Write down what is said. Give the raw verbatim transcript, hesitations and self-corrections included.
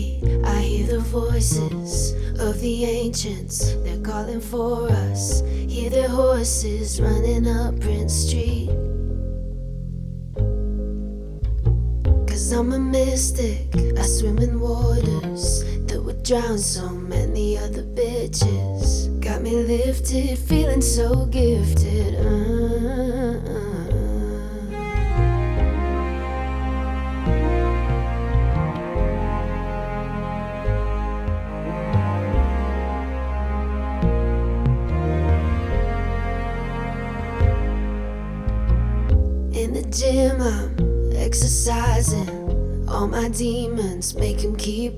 street, I hear the voices of the ancients. They're calling for us. Hear their horses running up Prince Street. Cause I'm a mystic, I swim in waters that would drown so many other bitches. Got me lifted, feeling so gifted. uh, uh. In the gym I'm exercising all my demons, make 'em keep